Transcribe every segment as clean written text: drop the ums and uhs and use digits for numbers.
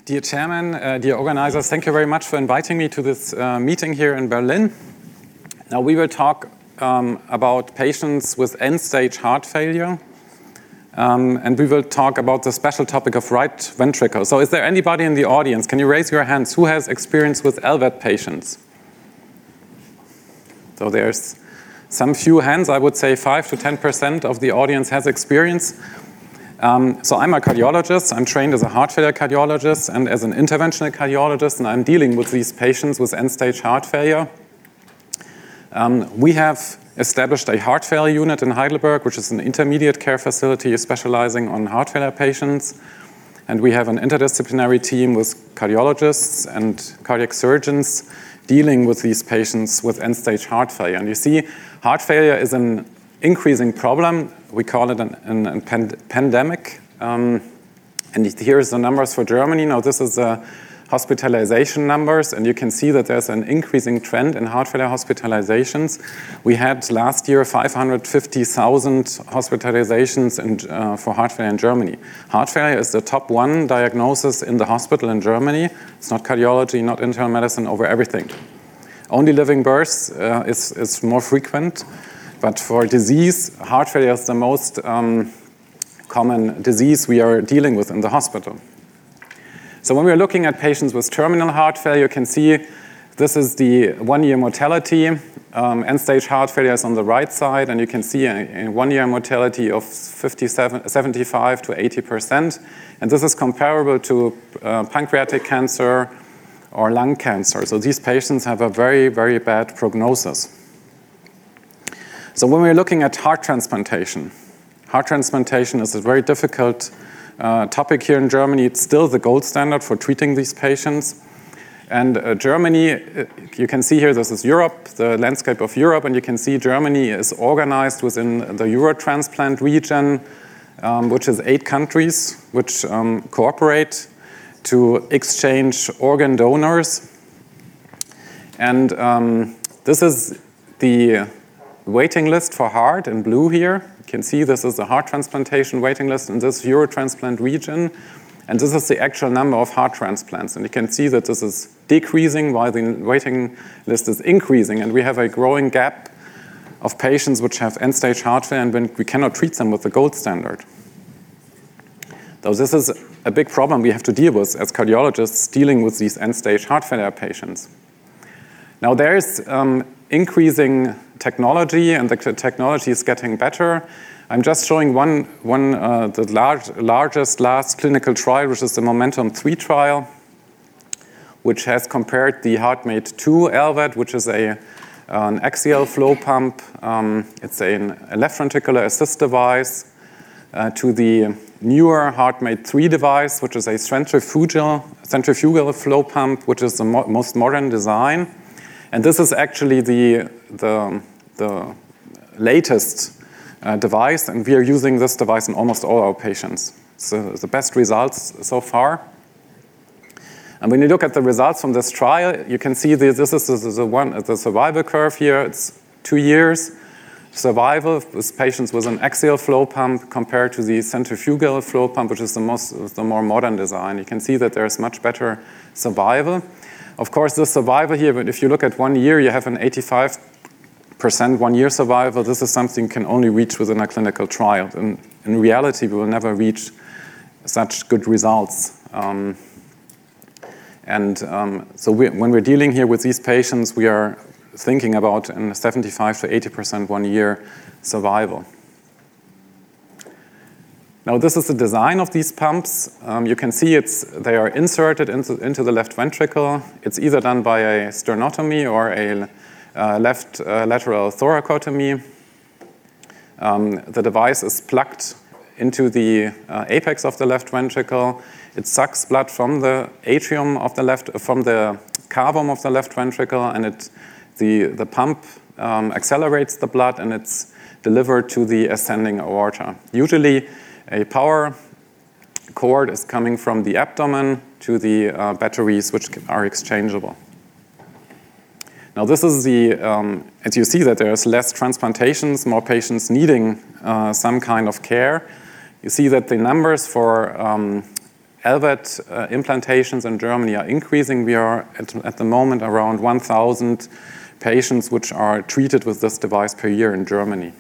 Dear Chairman, dear organizers, thank you very much for inviting me to this meeting here in Berlin. Now we will talk about patients with end-stage heart failure, and we will talk about the special topic of right ventricle. So is there anybody in the audience? Can you raise your hands? Who has experience with LVAD patients? So there's some few hands. I would say 5 to 10% of the audience has experience. So I'm a cardiologist. I'm trained as a heart failure cardiologist and as an interventional cardiologist, and I'm dealing with these patients with end-stage heart failure. We have established a heart failure unit in Heidelberg, which is an intermediate care facility specializing on heart failure patients. And we have an interdisciplinary team with cardiologists and cardiac surgeons dealing with these patients with end-stage heart failure. And you see, heart failure is an increasing problem. We call it a pandemic. And here's the numbers for Germany. Now, this is the hospitalization numbers, and you can see that there's an increasing trend in heart failure hospitalizations. We had last year 550,000 hospitalizations for heart failure in Germany. Heart failure is the top one diagnosis in the hospital in Germany. It's not cardiology, not internal medicine, over everything. Only living births is more frequent. But for disease, heart failure is the most common disease we are dealing with in the hospital. So when we're looking at patients with terminal heart failure, you can see this is the one-year mortality. End-stage heart failure is on the right side, and you can see a one-year mortality of 75 to 80%. And this is comparable to pancreatic cancer or lung cancer. So these patients have a very, very bad prognosis. So when we're looking at heart transplantation is a very difficult topic here in Germany. It's still the gold standard for treating these patients. And Germany, you can see here, this is Europe, the landscape of Europe, and you can see Germany is organized within the Eurotransplant region, which is 8 countries which cooperate to exchange organ donors. And this is the waiting list for heart in blue here. You can see this is the heart transplantation waiting list in this Eurotransplant region. And this is the actual number of heart transplants. And you can see that this is decreasing while the waiting list is increasing. And we have a growing gap of patients which have end-stage heart failure, and we cannot treat them with the gold standard. So this is a big problem we have to deal with as cardiologists dealing with these end-stage heart failure patients. Now there is increasing technology, and the technology is getting better. I'm just showing the largest last clinical trial, which is the Momentum 3 trial, which has compared the HeartMate 2 LVAD, which is an axial flow pump. It's a left ventricular assist device, to the newer HeartMate 3 device, which is a centrifugal flow pump, which is the most modern design. And this is actually the latest device, and we are using this device in almost all our patients. So the best results so far. And when you look at the results from this trial, you can see this is the survival curve here. It's 2 years survival with patients with an axial flow pump compared to the centrifugal flow pump, which is the more modern design. You can see that there's much better survival. Of course, the survival here, but if you look at 1 year, you have an 85% 1-year survival. This is something you can only reach within a clinical trial. And in reality, we will never reach such good results. So when we're dealing here with these patients, we are thinking about a 75 to 80% 1-year survival. Now, this is the design of these pumps. You can see they are inserted into the left ventricle. It's either done by a sternotomy or a left lateral thoracotomy. The device is plugged into the apex of the left ventricle. It sucks blood from the atrium of from the cavum of the left ventricle, and the pump accelerates the blood, and it's delivered to the ascending aorta. Usually, a power cord is coming from the abdomen to the batteries, which are exchangeable. Now, this is as you see that there's less transplantations, more patients needing some kind of care. You see that the numbers for LVAD implantations in Germany are increasing. We are at the moment around 1,000 patients which are treated with this device per year in Germany.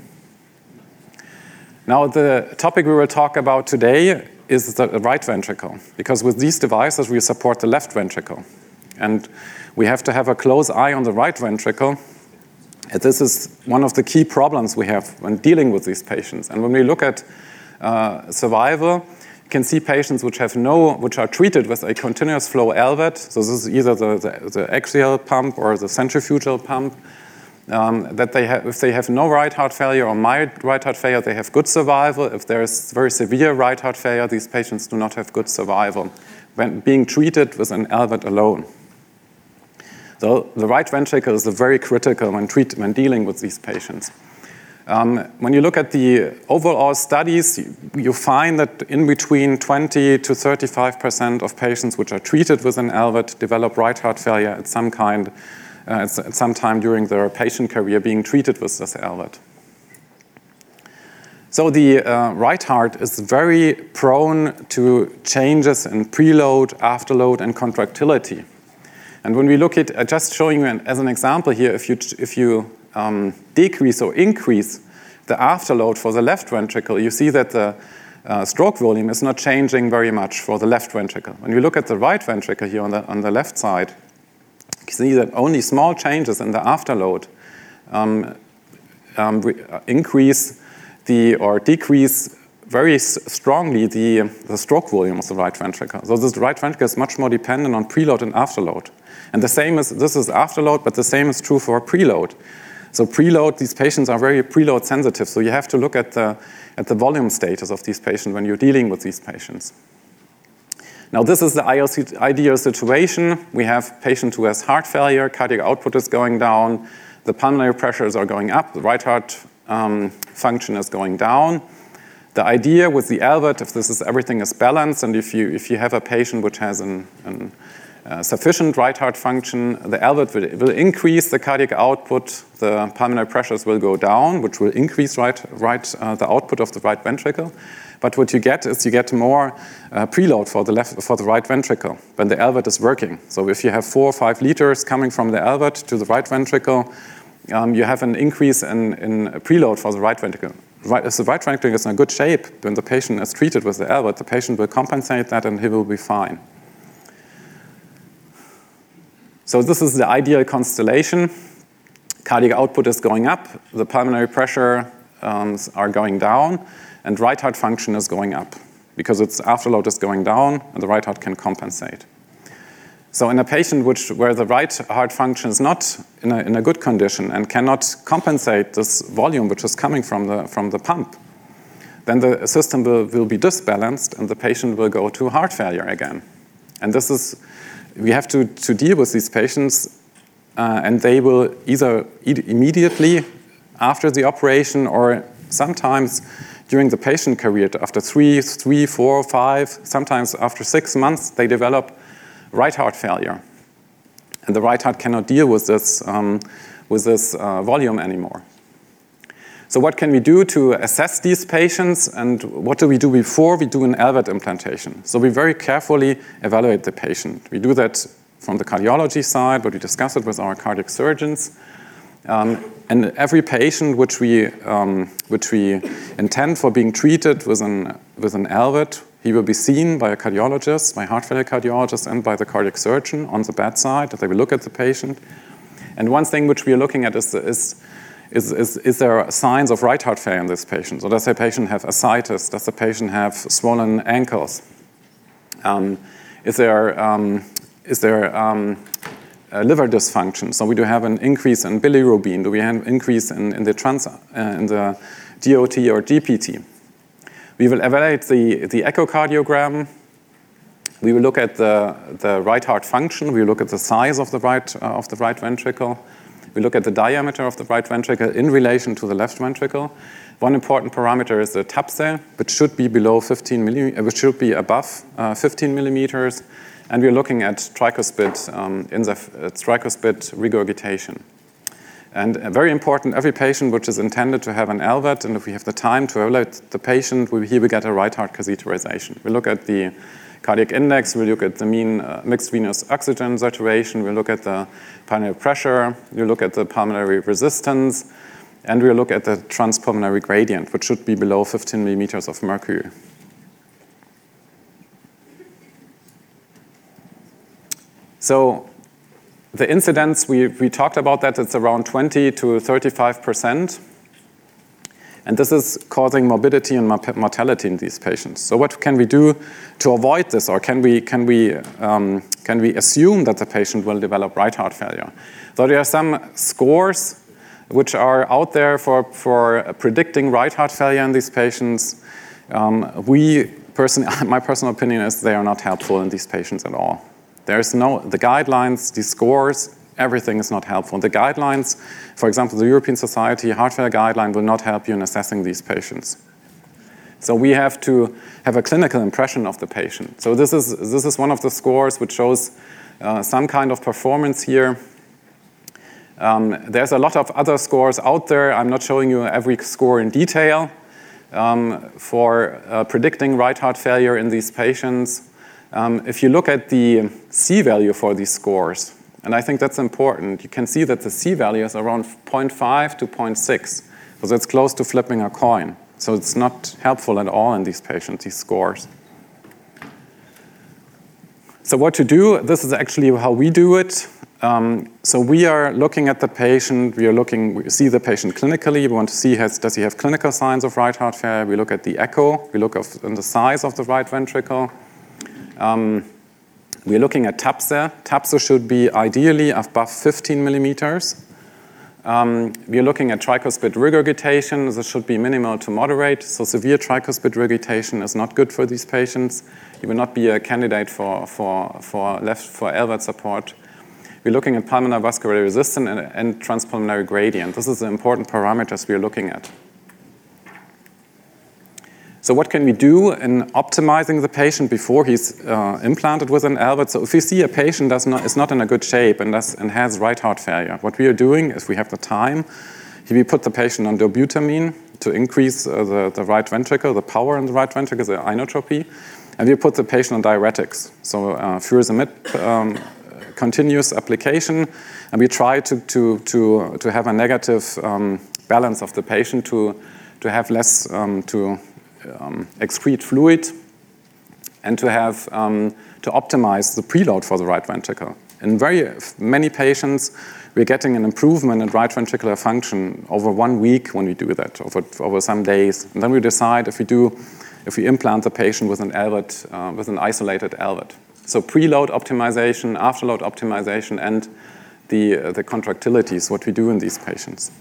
Now, the topic we will talk about today is the right ventricle, because with these devices we support the left ventricle. And we have to have a close eye on the right ventricle. This is one of the key problems we have when dealing with these patients. And when we look at survival, you can see patients which are treated with a continuous flow LVAD. So this is either the axial pump or the centrifugal pump. That if they have no right heart failure or mild right heart failure, they have good survival. If there is very severe right heart failure, these patients do not have good survival when being treated with an LVAD alone. So the right ventricle is very critical when dealing with these patients. When you look at the overall studies, you find that in between 20 to 35% of patients which are treated with an LVAD develop right heart failure at some time during their patient career being treated with this LVAD. So the right heart is very prone to changes in preload, afterload, and contractility. And when we look at, just showing you as an example here, if you decrease or increase the afterload for the left ventricle, you see that the stroke volume is not changing very much for the left ventricle. When you look at the right ventricle here on the left side, you see that only small changes in the afterload increase or decrease very strongly the stroke volume of the right ventricle. So this right ventricle is much more dependent on preload and afterload. And this is afterload, but the same is true for preload. So preload, these patients are very preload sensitive. So you have to look at the volume status of these patients when you're dealing with these patients. Now this is the ideal situation. We have a patient who has heart failure, cardiac output is going down, the pulmonary pressures are going up, the right heart function is going down. The idea with the LVAD, if everything is balanced, and if you have a patient which has sufficient right heart function, the LVAD will increase the cardiac output, the pulmonary pressures will go down, which will increase the output of the right ventricle. But what you get is more preload for the right ventricle when the LVAD is working. So if you have 4 or 5 liters coming from the LVAD to the right ventricle, you have an increase in preload for the right ventricle. If the right ventricle is in a good shape, when the patient is treated with the LVAD, the patient will compensate that and he will be fine. So this is the ideal constellation. Cardiac output is going up, the pulmonary pressure are going down, and right heart function is going up because its afterload is going down and the right heart can compensate. So in a patient where the right heart function is not in a good condition and cannot compensate this volume which is coming from the pump, then the system will be disbalanced and the patient will go to heart failure again. And we have to deal with these patients and they will either immediately after the operation or sometimes during the patient career, after 3, 4, 5, sometimes after 6 months, they develop right heart failure. And the right heart cannot deal with this volume anymore. So what can we do to assess these patients, and what do we do before we do an LVAD implantation? So we very carefully evaluate the patient. We do that from the cardiology side, but we discuss it with our cardiac surgeons. And every patient which we intend for being treated with an LVAD, he will be seen by a cardiologist, by a heart failure cardiologist, and by the cardiac surgeon on the bedside. They will look at the patient. And one thing which we are looking at is there signs of right heart failure in this patient? So does the patient have ascites? Does the patient have swollen ankles? Is there liver dysfunction? So we do have an increase in bilirubin. Do we have an increase in the DOT or GPT? We will evaluate the echocardiogram. We will look at the right heart function. We will look at the size of the right ventricle. We look at the diameter of the right ventricle in relation to the left ventricle. One important parameter is the TAPSE, which should be above 15 millimeters. And we're looking at tricuspid regurgitation. And very important, every patient which is intended to have an LVAD, and if we have the time to evaluate the patient, here we get a right heart catheterization. We look at the cardiac index, we look at the mean mixed venous oxygen saturation, we look at the pulmonary pressure, we look at the pulmonary resistance, and we look at the transpulmonary gradient, which should be below 15 millimeters of mercury. So the incidence, we talked about that, it's around 20 to 35%. And this is causing morbidity and mortality in these patients. So what can we do to avoid this? Or can we assume that the patient will develop right heart failure? So there are some scores which are out there for predicting right heart failure in these patients. My personal opinion is they are not helpful in these patients at all. The guidelines, the scores, everything is not helpful. The guidelines, for example, the European Society Heart Failure Guideline will not help you in assessing these patients. So we have to have a clinical impression of the patient. So this is one of the scores which shows some kind of performance here. There's a lot of other scores out there. I'm not showing you every score in detail for predicting right heart failure in these patients. If you look at the C-value for these scores, and I think that's important, you can see that the C-value is around 0.5 to 0.6, so that's close to flipping a coin. So it's not helpful at all in these patients, these scores. So what to do, this is actually how we do it. So we are looking at the patient, we see the patient clinically, we want to see does he have clinical signs of right heart failure, we look at the echo, we look at the size of the right ventricle. We're looking at TAPSE. TAPSE should be ideally above 15 millimeters. We're looking at tricuspid regurgitation. This should be minimal to moderate. So severe tricuspid regurgitation is not good for these patients. You will not be a candidate for LVAD support. We're looking at pulmonary vascular resistance and transpulmonary gradient. This is the important parameters we're looking at. So what can we do in optimizing the patient before he's implanted with an LVAD? So if we see a patient is not in a good shape and has right heart failure, what we are doing, if we have the time, we put the patient on dobutamine to increase the right ventricle, the power in the right ventricle, the inotropy, and we put the patient on diuretics. So furosemide continuous application, and we try to have a negative balance of the patient to have less excrete fluid and to optimize the preload for the right ventricle. In very many patients, we're getting an improvement in right ventricular function over 1 week when we do that, over some days. And then we decide if we implant the patient with an LVAD, with an isolated LVAD. So preload optimization, afterload optimization, and the contractility is what we do in these patients.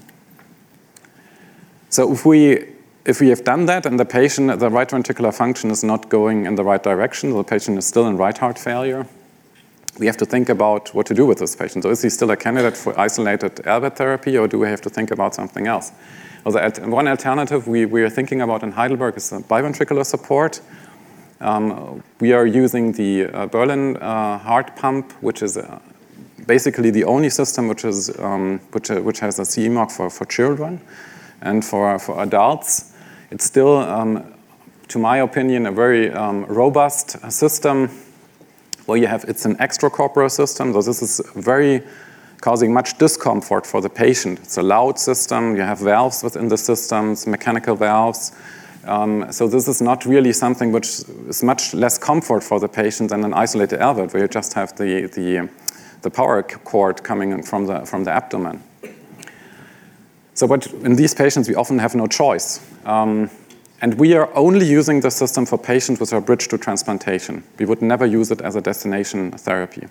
So if we have done that and the right ventricular function is not going in the right direction, the patient is still in right heart failure, we have to think about what to do with this patient. So is he still a candidate for isolated LVAD therapy, or do we have to think about something else? Well, one alternative we are thinking about in Heidelberg is biventricular support. We are using the Berlin heart pump, which is basically the only system which has a CE mark for children and for adults. It's still, to my opinion, a very robust system where it's an extracorporeal system. So this is causing much discomfort for the patient. It's a loud system. You have valves within the systems, mechanical valves. So this is not really something which is much less comfort for the patient than an isolated LVAD, where you just have the power cord coming in from the abdomen. So but in these patients, we often have no choice. And we are only using the system for patients with a bridge to transplantation. We would never use it as a destination therapy.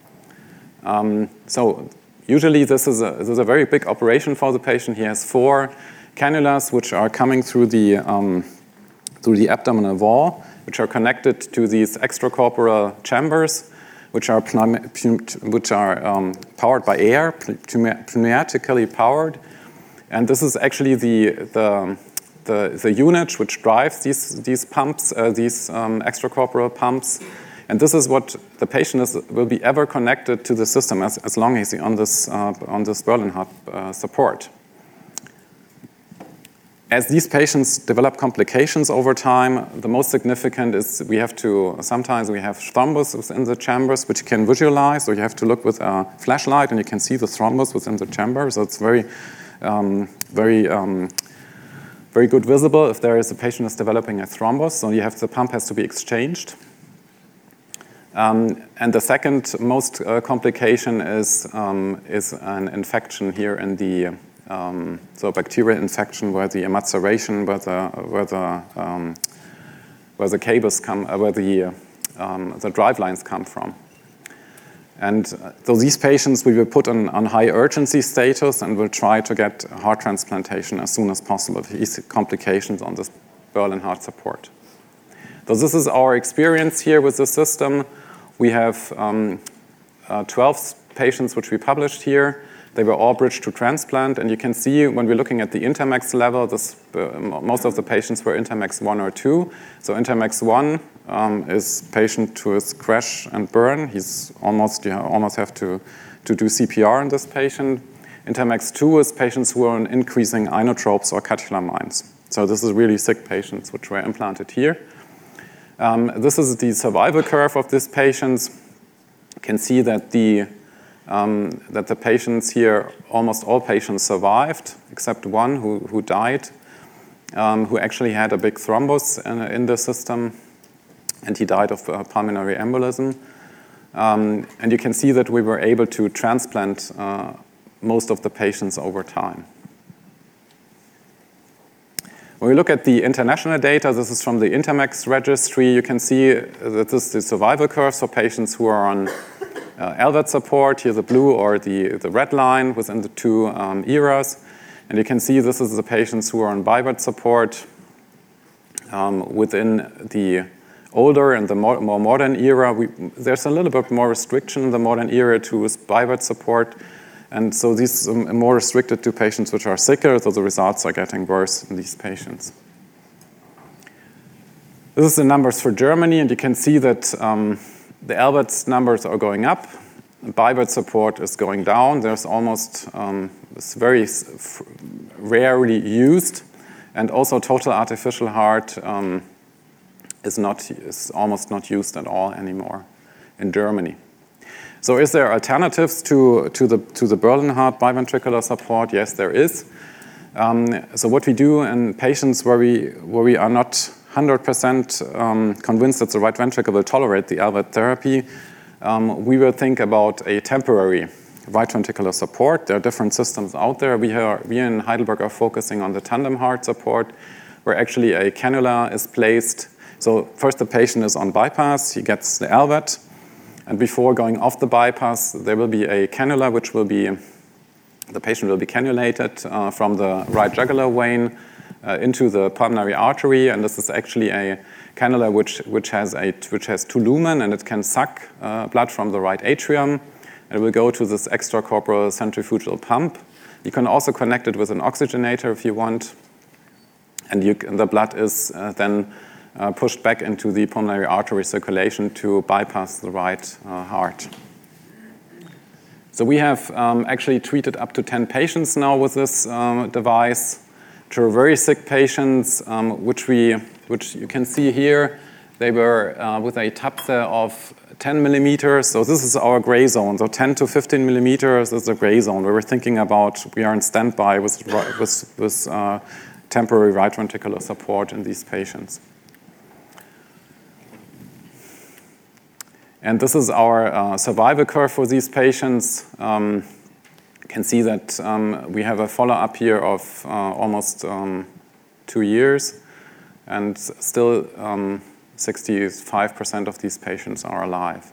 So usually this is a very big operation for the patient. He has 4 cannulas which are coming through the abdominal wall, which are connected to these extracorporeal chambers, which are powered by air, pneumatically powered. And this is actually the unit which drives these pumps, these extracorporeal pumps. And this is what the patient will be ever connected to the system as long as he's on this Berlin heart support. As these patients develop complications over time, the most significant is sometimes we have thrombus within the chambers, which you can visualize, or you have to look with a flashlight and you can see the thrombus within the chamber. So it's very good visible if there is a patient is developing a thrombus. So the pump has to be exchanged. And the second most complication is an infection here in the so bacterial infection where the maceration, where the cables come, where the drive lines come from. And so these patients we will put on high urgency status and will try to get heart transplantation as soon as possible. These complications on this Berlin heart support. So this is our experience here with the system. We have 12 patients which we published here. They were all bridged to transplant, and you can see when we're looking at the Intermex level, most of the patients were Intermex 1 or 2. So Intermex 1 is patient who is crash and burn. You almost have to do CPR in this patient. Intermex 2 is patients who are on increasing inotropes or catecholamines. So this is really sick patients which were implanted here. This is the survival curve of these patients. You can see that the patients here, almost all patients survived, except one who died, who actually had a big thrombus in the system, and he died of pulmonary embolism. And you can see that we were able to transplant most of the patients over time. When we look at the international data, this is from the Intermex registry, you can see that this is the survival curves for patients who are on LVAD support, here the blue or the red line within the two eras. And you can see this is the patients who are on BiVAD support within the older and the more modern era. There's a little bit more restriction in the modern era to BiVAD support. And so these are more restricted to patients which are sicker, so the results are getting worse in these patients. This is the numbers for Germany, and you can see that the LVAD numbers are going up. BiVAD support is going down. There's almost, it's very rarely used. And also total artificial heart is almost not used at all anymore in Germany. So is there alternatives to the Berlin heart biventricular support? Yes, there is. So what we do in patients where we are not 100% convinced that the right ventricle will tolerate the LVAD therapy, we will think about a temporary right ventricular support. There are different systems out there. We in Heidelberg are focusing on the tandem heart support, where actually a cannula is placed. So first the patient is on bypass, he gets the LVAD, and before going off the bypass, there will be a cannula the patient will be cannulated from the right jugular vein into the pulmonary artery, and this is actually a cannula which has 2 lumen, and it can suck blood from the right atrium. It will go to this extracorporeal centrifugal pump. You can also connect it with an oxygenator if you want, and the blood is then pushed back into the pulmonary artery circulation to bypass the right heart. So we have actually treated up to 10 patients now with this device. To very sick patients, which you can see here, they were with a TAPSE of 10 millimeters. So this is our gray zone. So 10 to 15 millimeters is the gray zone where we're thinking about we are in standby with temporary right ventricular support in these patients. And this is our survival curve for these patients. You can see that we have a follow-up here of almost 2 years, and still 65% of these patients are alive.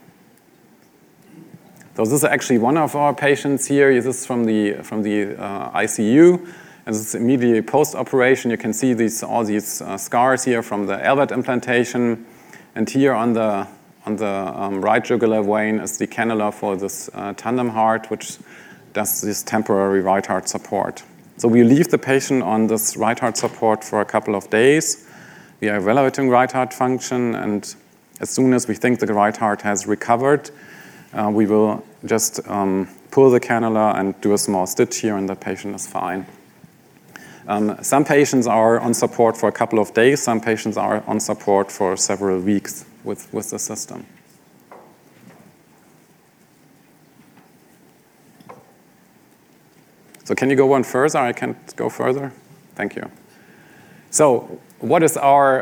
So this is actually one of our patients here. This is from the ICU, and this is immediately post-operation. You can see all these scars here from the LVAD implantation, and here on the right jugular vein is the cannula for this tandem heart, which does this temporary right heart support. So we leave the patient on this right heart support for a couple of days. We are evaluating right heart function, and as soon as we think the right heart has recovered, we will just pull the cannula and do a small stitch here, and the patient is fine. Some patients are on support for a couple of days. Some patients are on support for several weeks with the system. So can you go one further? I can't go further. Thank you. So what is our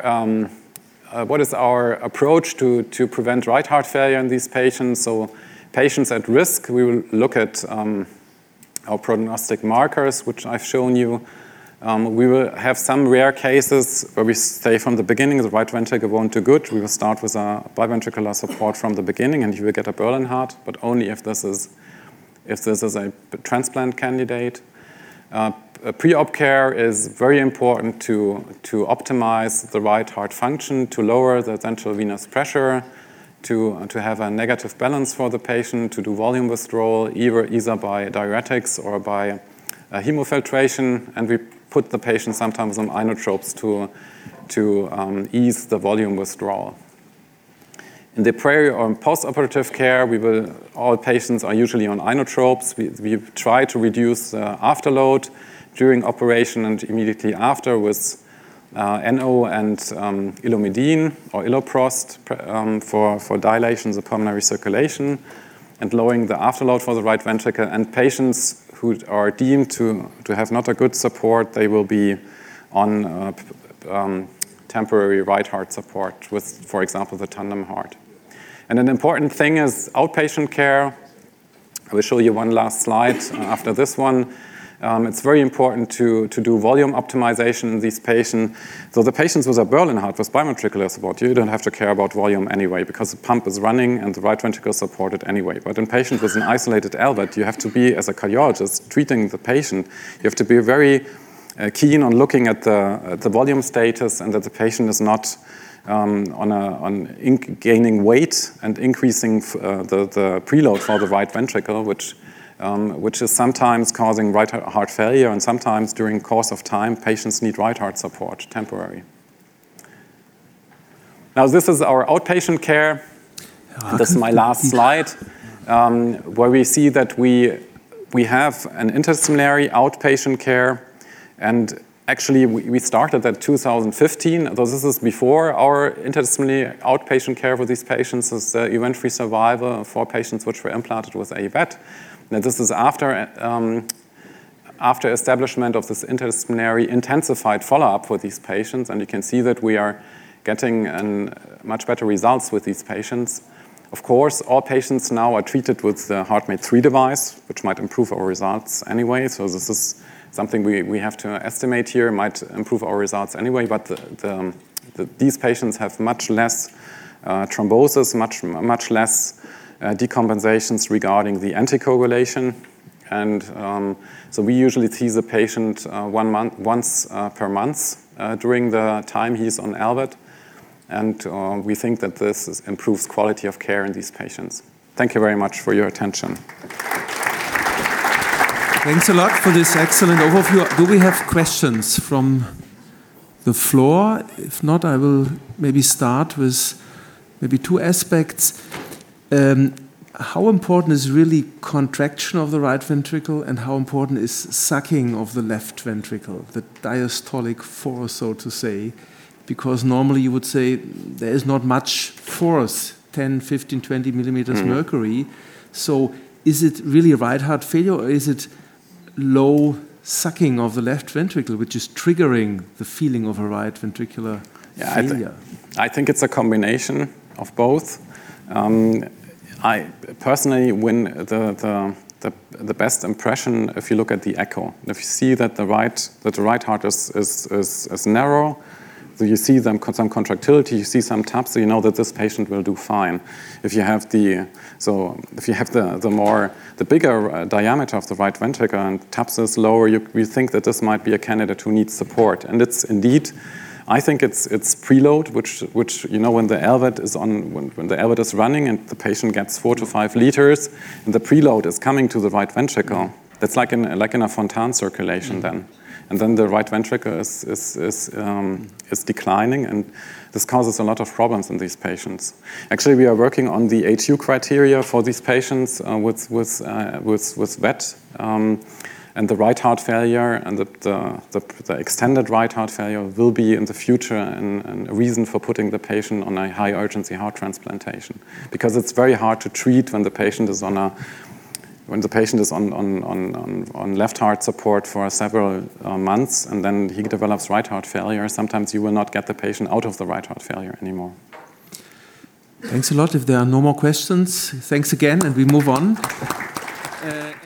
approach to prevent right heart failure in these patients? So patients at risk, we will look at our prognostic markers, which I've shown you. We will have some rare cases where we say from the beginning the right ventricle won't do good. We will start with a biventricular support from the beginning, and you will get a Berlin heart, but only if this is a transplant candidate. Pre-op care is very important to optimize the right heart function, to lower the central venous pressure, to have a negative balance for the patient, to do volume withdrawal, either by diuretics or by hemofiltration, and we put the patient sometimes on inotropes to ease the volume withdrawal. In the pre- or post-operative care, all patients are usually on inotropes. We try to reduce the afterload during operation and immediately after with NO and ilomidine or iloprost for dilation of the pulmonary circulation and lowering the afterload for the right ventricle. And patients who are deemed to have not a good support, they will be on temporary right heart support with, for example, the tandem heart. And an important thing is outpatient care. I will show you one last slide after this one. It's very important to do volume optimization in these patients. So the patients with a Berlin heart with biventricular support, you don't have to care about volume anyway because the pump is running and the right ventricle is supported anyway. But in patients with an isolated LVAD, you have to be, as a cardiologist treating the patient, you have to be very keen on looking at the volume status and that the patient is not gaining weight and increasing the preload for the right ventricle, which is sometimes causing right heart failure, and sometimes during course of time, patients need right heart support, temporary. Now, this is our outpatient care. This is my last slide, where we see that we have an interdisciplinary outpatient care, and actually, we started at 2015, though this is before our interdisciplinary outpatient care for these patients is the event-free survival for patients which were implanted with AVET. Now, this is after establishment of this interdisciplinary intensified follow-up for these patients, and you can see that we are getting much better results with these patients. Of course, all patients now are treated with the HeartMate 3 device, which might improve our results anyway, so this is something we have to estimate here, might improve our results anyway, but these patients have much less thrombosis, much less decompensations regarding the anticoagulation. And so we usually see the patient once per month during the time he's on LVAD. And we think that this improves quality of care in these patients. Thank you very much for your attention. Thanks a lot for this excellent overview. Do we have questions from the floor? If not, I will maybe start with maybe two aspects. How important is really contraction of the right ventricle, and how important is sucking of the left ventricle, the diastolic force, so to say? Because normally you would say there is not much force, 10, 15, 20 millimeters mercury. So is it really right heart failure, or is it low sucking of the left ventricle, which is triggering the feeling of a right ventricular failure? I think it's a combination of both. I personally win the best impression if you look at the echo. If you see that the right heart is narrow, so you see some contractility, you see some taps, so you know that this patient will do fine. If you have the bigger diameter of the right ventricle and taps is lower, you think that this might be a candidate who needs support. And it's indeed, I think it's preload, which you know when the LVAD is on, when the LVAD is running and the patient gets 4 to 5 liters, and the preload is coming to the right ventricle. That's like in a Fontan circulation then. And then the right ventricle is declining, and this causes a lot of problems in these patients. Actually, we are working on the HU criteria for these patients with VET, And the right heart failure and the extended right heart failure will be in the future a reason for putting the patient on a high urgency heart transplantation, because it's very hard to treat when the patient is on left heart support for several months, and then he develops right heart failure. Sometimes you will not get the patient out of the right heart failure anymore. Thanks a lot. If there are no more questions, thanks again, and we move on.